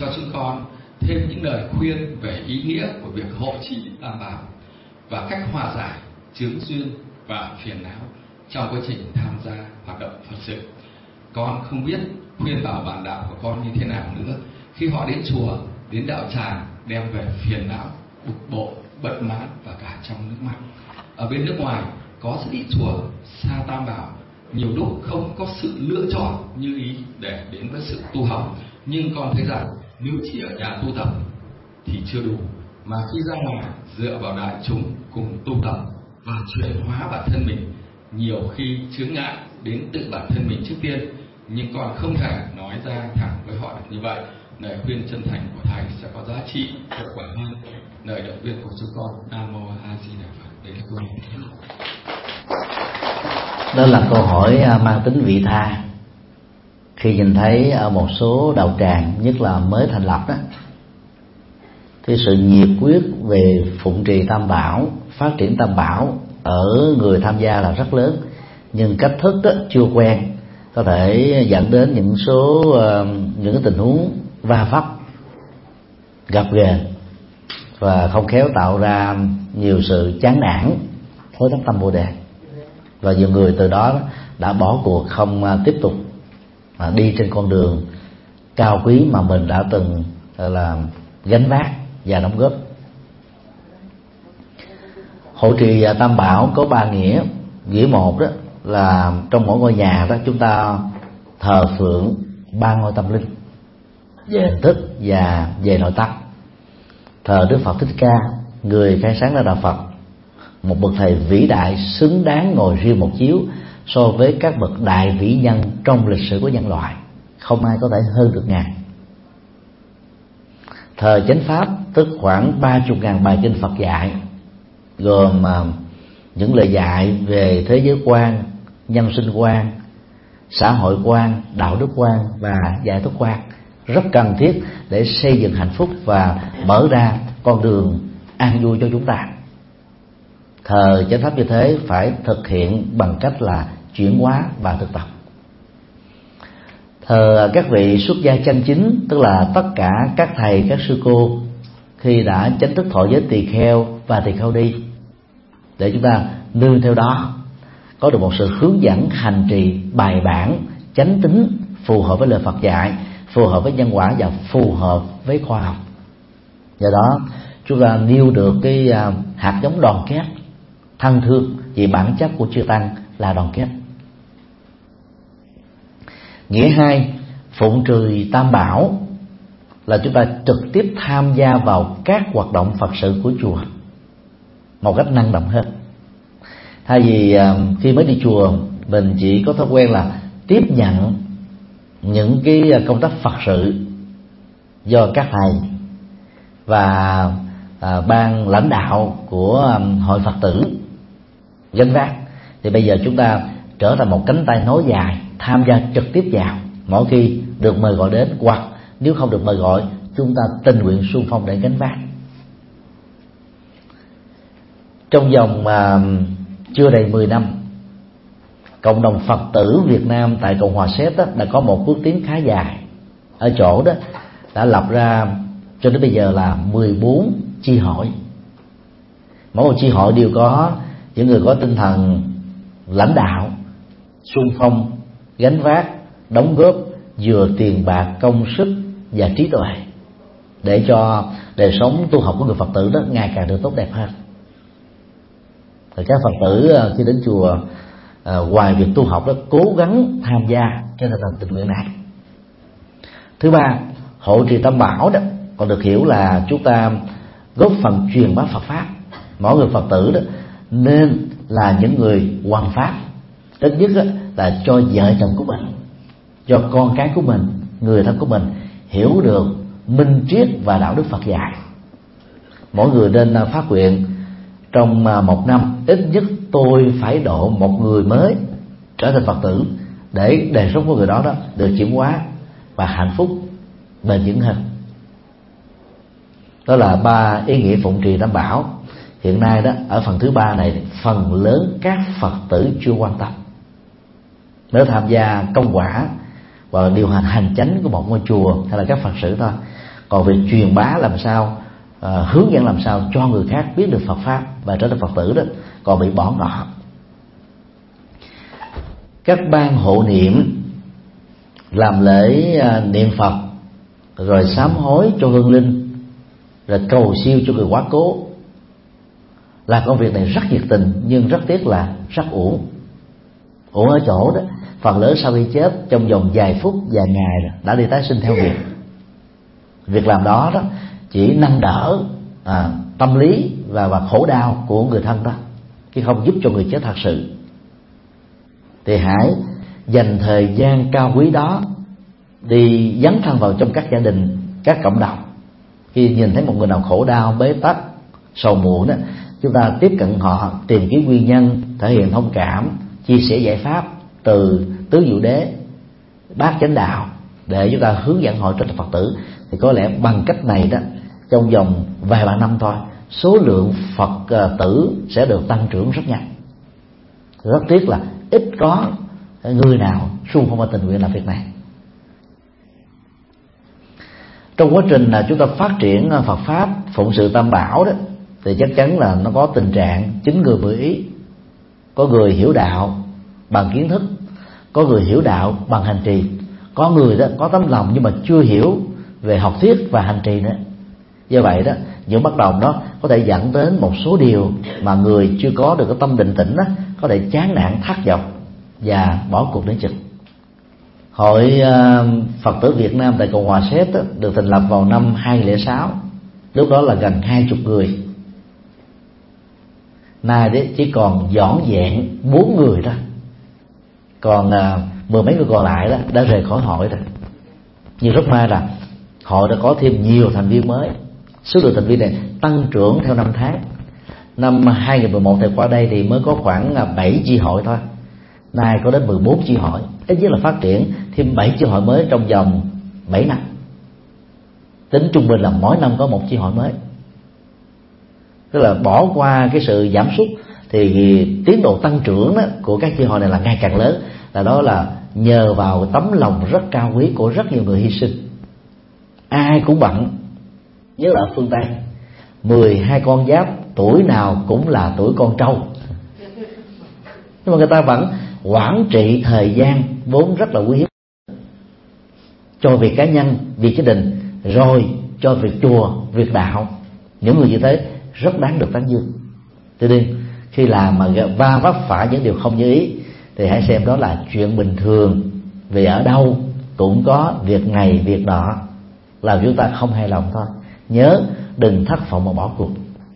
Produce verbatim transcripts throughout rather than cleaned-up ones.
cho chúng con thêm những lời khuyên về ý nghĩa của việc hộ trì Tam Bảo và cách hòa giải chướng duyên và phiền não trong quá trình tham gia hoạt động Phật sự. Con không biết khuyên bảo bạn đạo của con như thế nào nữa khi họ đến chùa, đến đạo tràng đem về phiền não, bực bội, bất mãn và cả trong nước mắt. Ở bên nước ngoài có rất ít chùa xa Tam Bảo, nhiều lúc không có sự lựa chọn như ý để đến với sự tu học. Nhưng con thấy rằng nếu chỉ ở nhà tu tập thì chưa đủ, mà khi ra ngoài dựa vào đại chúng cùng tu tập và chuyển hóa bản thân mình, nhiều khi chướng ngại đến tự bản thân mình trước tiên, nhưng con không thể nói ra thẳng với họ được như vậy. Lời khuyên chân thành của thầy sẽ có giá trị hiệu quả hơn lời động viên của chúng con. Nam mô A Di Đà Phật. Đấy là câu hỏi. Đó là câu hỏi mang tính vị tha. Khi nhìn thấy ở một số đạo tràng, nhất là mới thành lập đó, thì sự nhiệt quyết về phụng trì Tam Bảo, phát triển Tam Bảo ở người tham gia là rất lớn, nhưng cách thức đó chưa quen, có thể dẫn đến những số uh, những cái tình huống va vấp, gặp ghềnh và không khéo tạo ra nhiều sự chán nản, thối thất tâm Bồ Đề, và nhiều người từ đó đã bỏ cuộc, không uh, tiếp tục uh, đi trên con đường cao quý mà mình đã từng uh, là gánh vác và đóng góp. Hộ trì Tam Bảo có ba nghĩa. Nghĩa một đó là trong mỗi ngôi nhà đó chúng ta thờ phượng ba ngôi tâm linh về hình thức và về nội tâm. Thờ Đức Phật Thích Ca, người khai sáng ra đạo Phật, một bậc thầy vĩ đại xứng đáng ngồi riêng một chiếu so với các bậc đại vĩ nhân trong lịch sử của nhân loại, không ai có thể hơn được ngài. Thờ Chánh Pháp, tức khoảng ba mươi ngàn bài kinh Phật dạy, gồm những lời dạy về thế giới quan, nhân sinh quan, xã hội quan, đạo đức quan và giải thoát quan, rất cần thiết để xây dựng hạnh phúc và mở ra con đường an vui cho chúng ta. Thờ Chánh Pháp như thế phải thực hiện bằng cách là chuyển hóa và thực tập. Thờ các vị xuất gia chân chính, tức là tất cả các thầy, các sư cô khi đã chánh thức thọ giới tỳ kheo và tỳ kheo đi, để chúng ta nương theo đó có được một sự hướng dẫn hành trì bài bản, chánh tín, phù hợp với lời Phật dạy, phù hợp với nhân quả và phù hợp với khoa học. Do đó chúng ta nêu được cái hạt giống đoàn kết, thân thương, vì bản chất của chư tăng là đoàn kết. Nghĩa hai, phụng trì Tam Bảo là chúng ta trực tiếp tham gia vào các hoạt động Phật sự của chùa một cách năng động hơn. Thay vì khi mới đi chùa mình chỉ có thói quen là tiếp nhận những cái công tác Phật sự do các thầy và à, ban lãnh đạo của hội Phật tử gánh vác, thì bây giờ chúng ta trở thành một cánh tay nối dài, tham gia trực tiếp vào mỗi khi được mời gọi đến, hoặc nếu không được mời gọi chúng ta tình nguyện xung phong để gánh vác. Trong vòng à, chưa đầy mười năm, cộng đồng Phật tử Việt Nam tại Cộng hòa Séc đó đã có một bước tiến khá dài, ở chỗ đó đã lập ra cho đến bây giờ là mười bốn chi hội. Mỗi một chi hội đều có những người có tinh thần lãnh đạo, xung phong, gánh vác, đóng góp vừa tiền bạc, công sức và trí tuệ để cho đời sống tu học của người Phật tử đó ngày càng được tốt đẹp hơn. Rồi các Phật tử khi đến chùa, à, ngoài việc tu học đó, cố gắng tham gia cho tinh thần tình nguyện này. Thứ ba, hộ trì Tam Bảo đó còn được hiểu là chúng ta góp phần truyền bá Phật pháp. Mỗi người Phật tử đó nên là những người hoằng pháp, ít nhất là cho vợ chồng của mình, cho con cái của mình, người thân của mình hiểu được minh triết và đạo đức Phật dạy. Mỗi người nên phát nguyện trong một năm ít nhất tôi phải độ một người mới trở thành Phật tử, để đời sống của người đó đó được chuyển hóa và hạnh phúc bền vững hơn. Đó là ba ý nghĩa phụng trì Tam Bảo. Hiện nay đó ở phần thứ ba này, phần lớn các Phật tử chưa quan tâm. Nếu tham gia công quả và điều hành hành chánh của một ngôi chùa hay là các Phật sự thôi, Còn việc truyền bá làm sao, à, hướng dẫn làm sao cho người khác biết được Phật pháp và trở thành Phật tử đó còn bị bỏ ngỏ. Các ban hộ niệm làm lễ à, niệm Phật, rồi sám hối cho hương linh, rồi cầu siêu cho người quá cố, là công việc này rất nhiệt tình, nhưng rất tiếc là rất uổng. Uổng ở chỗ đó, phần lớn sau khi chết trong vòng vài phút, vài ngày đã đi tái sinh theo nghiệp. Việc làm đó đó chỉ nâng đỡ à, tâm lý và, và khổ đau của người thân đó, chứ không giúp cho người chết thật sự. Thì hãy dành thời gian cao quý đó đi dấn thân vào trong các gia đình, các cộng đồng. Khi nhìn thấy một người nào khổ đau, bế tắc, sầu muộn đó, chúng ta tiếp cận họ, tìm kiếm nguyên nhân, thể hiện thông cảm, chia sẻ giải pháp từ tứ diệu đế, bát chánh đạo, để chúng ta hướng dẫn họ trở thành Phật tử. Thì có lẽ bằng cách này đó, trong vòng vài ba năm thôi, số lượng Phật tử sẽ được tăng trưởng rất nhanh. Rất tiếc là ít có người nào xung phong và tình nguyện làm việc này. Trong quá trình là chúng ta phát triển Phật pháp, phụng sự Tam Bảo đó, thì chắc chắn là nó có tình trạng chín người mười ý. Có người hiểu đạo bằng kiến thức, có người hiểu đạo bằng hành trì, có người đó có tấm lòng nhưng mà chưa hiểu về học thuyết và hành trì nữa. Do vậy đó, những bất đồng đó có thể dẫn đến một số điều mà người chưa có được cái tâm định tĩnh đó có thể chán nản, thất vọng và bỏ cuộc đến chừng. Hội uh, Phật tử Việt Nam tại Cộng hòa Séc đó, được thành lập vào năm hai nghìn lẻ sáu. Lúc đó là gần hai chục người. Nay đấy chỉ còn vỏn vẹn bốn người đó, còn uh, mười mấy người còn lại đó đã rời khỏi hội rồi. Nhưng rất may là hội đã có thêm nhiều thành viên mới. Số lượng thành viên này tăng trưởng theo năm tháng. Năm hai nghìn mười một thì qua đây thì mới có khoảng bảy chi hội thôi. Nay có đến mười bốn chi hội, ít nhất là phát triển thêm bảy chi hội mới trong vòng bảy năm. Tính trung bình là mỗi năm có một chi hội mới. Tức là bỏ qua cái sự giảm sút thì tiến độ tăng trưởng đó, của các chi hội này là ngày càng lớn. Là đó là nhờ vào tấm lòng rất cao quý của rất nhiều người hy sinh. Ai cũng bận, nhớ là ở phương Tây mười hai con giáp tuổi nào cũng là tuổi con trâu, nhưng mà người ta vẫn quản trị thời gian vốn rất là quý hiếm cho việc cá nhân, việc gia đình, rồi cho việc chùa, việc đạo. Những người như thế rất đáng được tán dương. Cho nên khi làm mà va vấp phải những điều không như ý thì hãy xem đó là chuyện bình thường, vì ở đâu cũng có việc này việc nọ làm chúng ta không hài lòng thôi. Nhớ đừng thất vọng mà bỏ cuộc.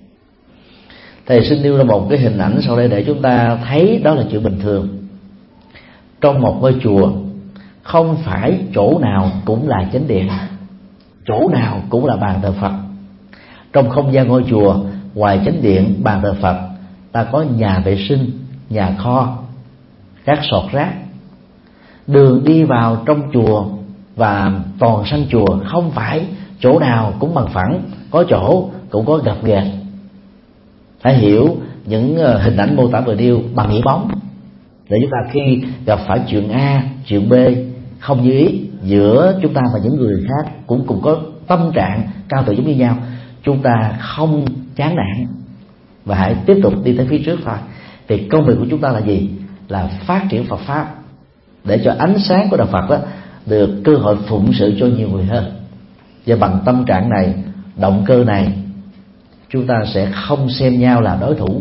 Thầy xin nêu ra một cái hình ảnh sau đây để chúng ta thấy đó là chuyện bình thường. Trong một ngôi chùa, không phải chỗ nào cũng là chánh điện, chỗ nào cũng là bàn thờ Phật. Trong không gian ngôi chùa, ngoài chánh điện, bàn thờ Phật, ta có nhà vệ sinh, nhà kho, các sọt rác. Đường đi vào trong chùa và toàn sân chùa không phải chỗ nào cũng bằng phẳng, có chỗ cũng có gập ghềnh. Hãy hiểu những hình ảnh mô tả vừa nêu bằng nghĩa bóng, để chúng ta khi gặp phải chuyện A, chuyện B không như ý giữa chúng ta và những người khác cũng cùng có tâm trạng cao thượng giống như nhau, chúng ta không chán nản và hãy tiếp tục đi tới phía trước thôi. Vì công việc của chúng ta là gì? Là phát triển Phật pháp, để cho ánh sáng của đạo Phật đó được cơ hội phụng sự cho nhiều người hơn. Và bằng tâm trạng này, động cơ này, chúng ta sẽ không xem nhau là đối thủ.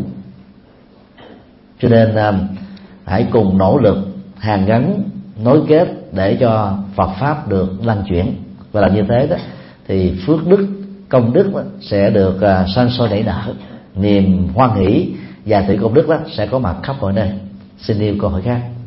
Cho nên hãy cùng nỗ lực hàn gắn, nối kết để cho Phật pháp được lan chuyển. Và làm như thế đó thì phước đức, công đức đó sẽ được uh, san soi nảy nở, niềm hoan hỷ và thủy công đức đó sẽ có mặt khắp mọi nơi. Xin yêu câu hỏi khác.